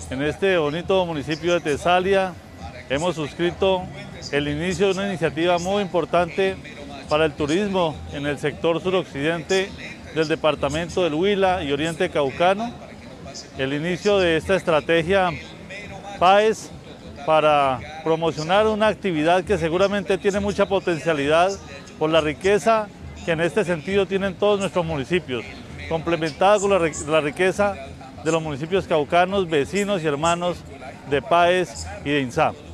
en este bonito municipio de Tesalia hemos suscrito el inicio de una iniciativa muy importante para el turismo en el sector suroccidente del departamento del Huila y Oriente Caucano. El inicio de esta estrategia PAES para promocionar una actividad que seguramente tiene mucha potencialidad por la riqueza que en este sentido tienen todos nuestros municipios, complementada con la riqueza de los municipios caucanos, vecinos y hermanos de PAES y de INSA.